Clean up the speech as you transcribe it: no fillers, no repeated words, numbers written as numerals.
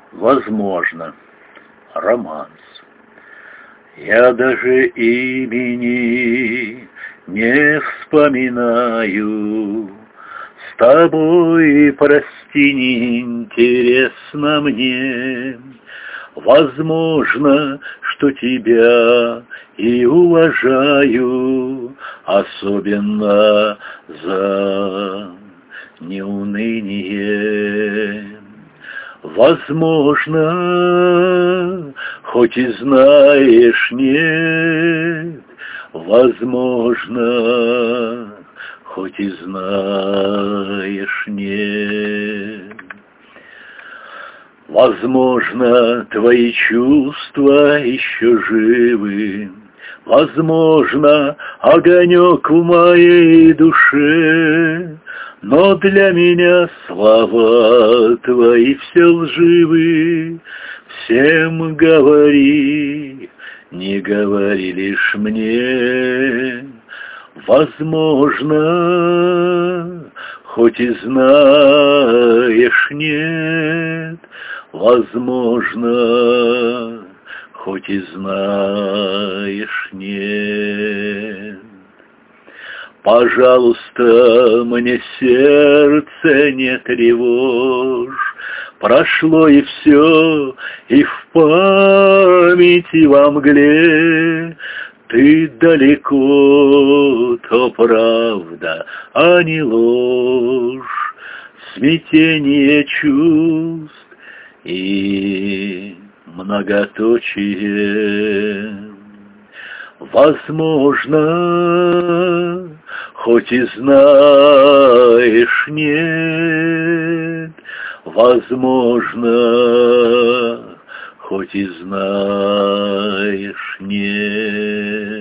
Возможно. Романс. Я даже имени не вспоминаю. С тобой, прости, неинтересно мне. Возможно, что тебя и уважаю, особенно за неуныние. Возможно, хоть и знаешь, нет, возможно, хоть и знаешь, нет. Возможно, твои чувства еще живы, возможно, огонек в моей душе, но для меня слова твои все лживы. Всем говори, не говори лишь мне. Возможно, хоть и знаешь, нет, возможно, хоть и знаешь, нет. Пожалуйста, мне сердце не тревожь, прошло и все, и в памяти во мгле. Ты далеко, то правда, а не ложь, смятение чувств и многоточие. Возможно, хоть и знаешь, нет, возможно, хоть и знаешь, нет.